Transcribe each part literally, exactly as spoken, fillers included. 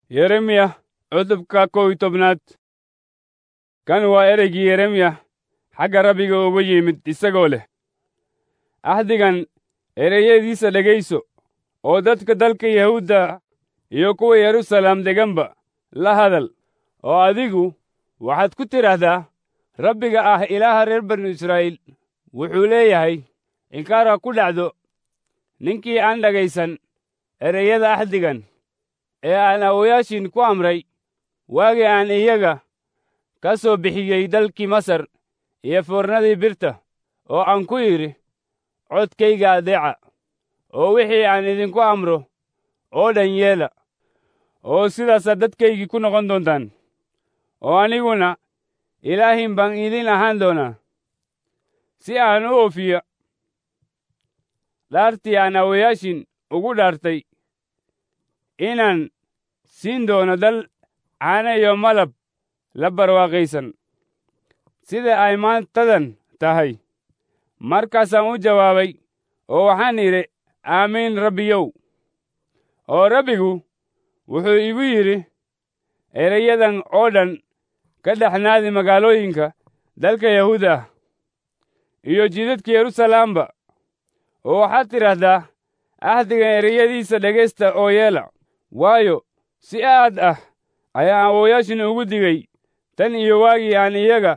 Yeremiya cutubka kow iyo tobnaad. Kan waa ereygii Yeremiya xagga Rabbiga uga yimid isagoo leh: Ahdigan ereyadiisa dhegayso, oo dadka dalka Yahuudda iyo kuwa Yeruusaalem deganba la hadal, oo adigu waxaad ku tidhaahdaa, Rabbiga ah Ilaaha reer banu Israa'iil wuxuu leeyahay, inkaar ha ku dhacdo ninkii aan dhegaysan ereyada ahdigan ee aan awoowayaashiin ku amray waagii aan iyaga ka soo bixiyey dalkii Masar iyo foornadii birta, oo aan ku yidhi, codkayga adeeca, oo wixii aan idinku amro oo dhan yeela, oo sidaasaad dadkaygii ku noqon doontaan, oo aniguna Ilaahin baan idin ahaan doonaa, si aan u oofiyo dhaartii aan awoowayaashiin ugu dhaartay, inaan siin doono dal caano iyo malab la barwaaqaysan, sida ay maantadan tahay. Markaasaan u jawaabay oo waxaan idhi, Aamiin Rabbiyow. Oo Rabbigu wuxuu igu yidhi, erayadan oo dhan ka dhex naadi magaalooyinka dalka Yahuuda ah iyo jidadka Yeruusaalamba, oo waxaad tidhaahdaa, ahdigan ereyadiisa dhegaysta oo yeela, waayo si aad ah ayaan awoowayaashin ugu digay tan iyo waagii aan iyaga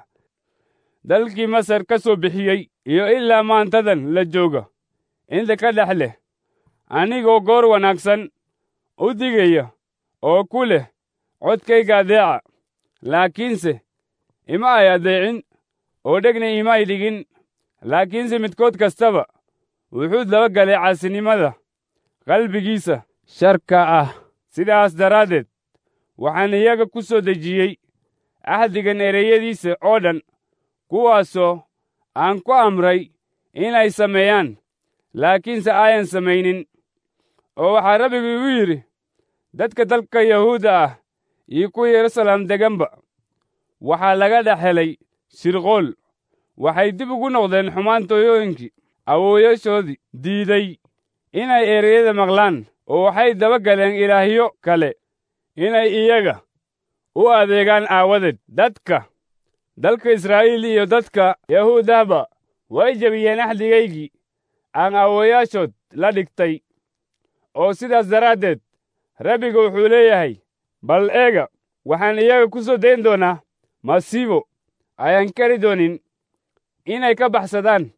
dalkii Masar ka soo bixiyey iyo ilaa maantadan la jooga inta ka dhex leh, anigoo goor wanaagsan u digaya oo ku leh, codkayga adeeca. Laakiinse ima ay adeecin oo dhegna ima ay dhigin, laakiinse midkood kastaba wuxuu dabagalay caasinimada qalbigiisa sharka ah. Sidaas daraaddeed waxaan iyaga ku soo dejiyey ahdigan ereyadiisa oo dhan, kuwaasoo aan ku amray inay sameeyaan, laakiinse ayan samaynin. Oo waxaa Rabbigu igu yidhi, dadka dalka Yahuuda ah iyo kuwa Yeruusaalem deganba waxaa laga dhex helay shirqool. Waxay dib ugu noqdeen xumaantooyinkii awoowayaashoodii diiday inay ereyada maqlaan, oo waxay daba galeen ilaahyo kale inay iyaga u adeegaan aawadeed. Dadka dalka Israa'iil iyo dadka Yahuudahba way jebiyeen ahdigaygii aan awoowayaashood la dhigtay. Oo sidaas daraaddeed Rabbiga wuxuu leeyahay, bal eega, waxaan iyaga ku soo dayn doonaa masiibo ayaan kari doonin inay ka baxsadaan,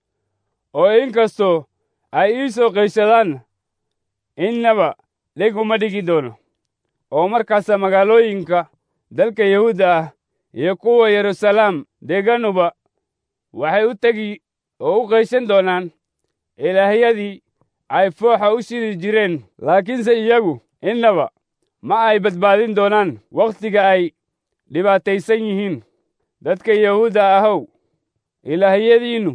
oo inkastoo ay ii soo qayshadaan, innaba dheg uma dhigi doono. Oo markaasaa magaalooyinka dalka Yahuudda ah iyo kuwa Yeruusaalem deganuba waxay u tegi oo u qayshan doonaan ilaahyadii ay fooxa u shidi jireen, laakiinse iyagu innaba ma ay badbaadin doonaan wakhtiga ay dhibaataysan yihiin. Dadka Yahuudda ahow, ilaahyadiinnu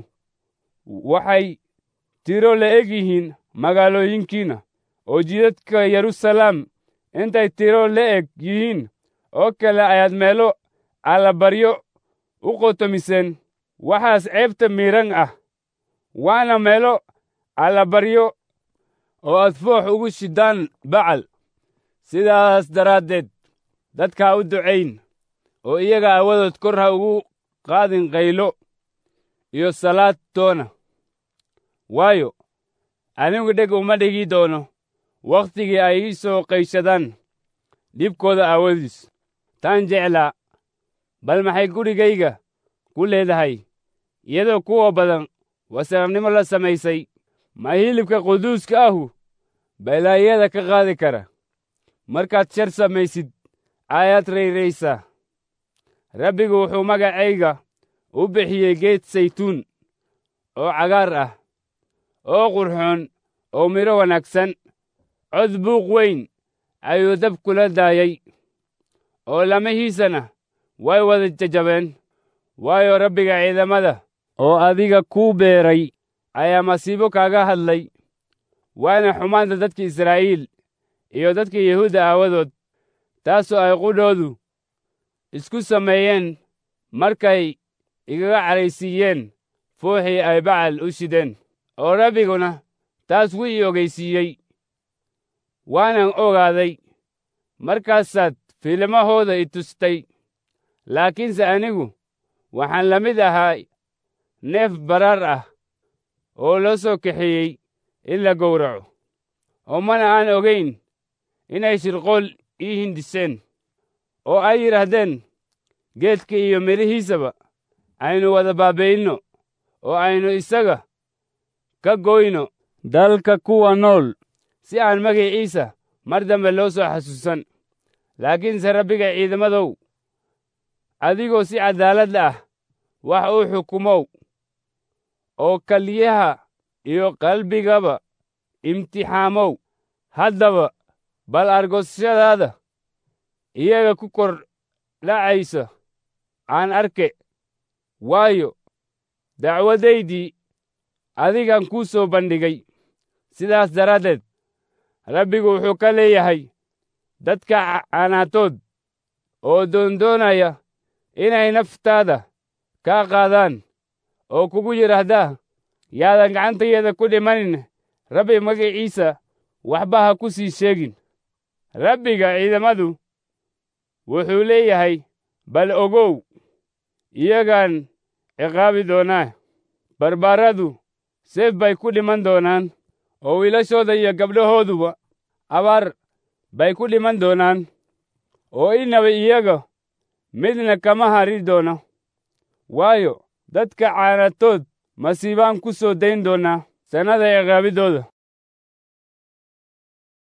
waxay tiro la'eg yihiin magaalooyinkiinna, oo jidadka Yeruusaalem intay tiro la'eg yihiin oo kale ayaad meelo allabaryo u qotomiseen. Waxaas ceebta miidhan ah, waana meelo allabaryo oo aad foox ugu shiddaan Bacal. Sidaas daraaddeed dadka ha u ducayn, oo iyaga aawadood kor ha ugu qaadin qaylo iyo salaad toona, waayo anigu dheg uma dhigi doono wakhtigii ay ii soo qayshadaan dhibkooda aawadiis. Taan jeclaa, bal maxay gurigayga ku leedahay, iyadoo kuwa badan wasakhnimo la samaysay? Ma hilibka quduuska ahu balaayada ka qaadi kara? Markaad shar samaysid ayaad rayraysaa. Rabbigu wuxuu magacayga u bixiyey geed saytuun oo cagaar ah, oo qurxoon, oo midho wanaagsan. Cod buuq weyn ayuu dab kula daayay, oo lamahiisana way wada jajabeen. Waayo Rabbiga ciidamada oo adiga kuu beeray ayaa masiibo kaaga hadlay, waana xumaanta dadka Israa'iil iyo dadka Yahuudda aawadood, taasoo ay qudhoodu isku sameeyeen markay igaga caraysiiyeen fooxii ay Bacal u shideen. Oo Rabbiguna taas wuu ii ogeysiiyey, waanan ogaaday. markaasaad filimahooda i tustay. laakiinse anigu waxaan la mid ahaa neef baraar ah oo loo soo kaxeeyey in la gowraco, oo mana aan ogayn inay shirqool ii hindiseen, oo ay yidhaahdeen, geedka iyo midhihiisaba aynu wada baabi'inno, oo aynu isaga ka goyno dalka kuwa nool, si aan magaciisa mar dambe loo soo xasuusan. laakiinse Rabbiga ciidamadow, adigoo si caddaalad ah wax u xukumow, oo kaliyaha iyo qalbigaba imtixaamow, haddaba bal argoosashadaada iyaga ku kor dhacaysa aan arke, waayo dacwadaydii adigaan kuu soo bandhigay. sidaas daraaddeed Rabbigu wuxuu ka leeyahay dadka canaatood oo doondoonaya inay naftaada kaa qaadaan, oo kugu yidhaahdaa, yaadan gacantayada ku dhimanin, Rabbi magaciisa waxba ha ku sii sheegin. Rabbiga ciidamadu wuxuu leeyahay, bal ogow, iyagaan ciqaabi doonaa. barbaaradu seef bay ku dhiman doonaan, oo wiilashooda iyo gabdhahooduba abaar bay ku dhiman doonaan, oo inaba iyaga midna kama hari doono. waayo dadka caanatood masiibaan ku soo dayn doonaa sannada ciqaabidooda.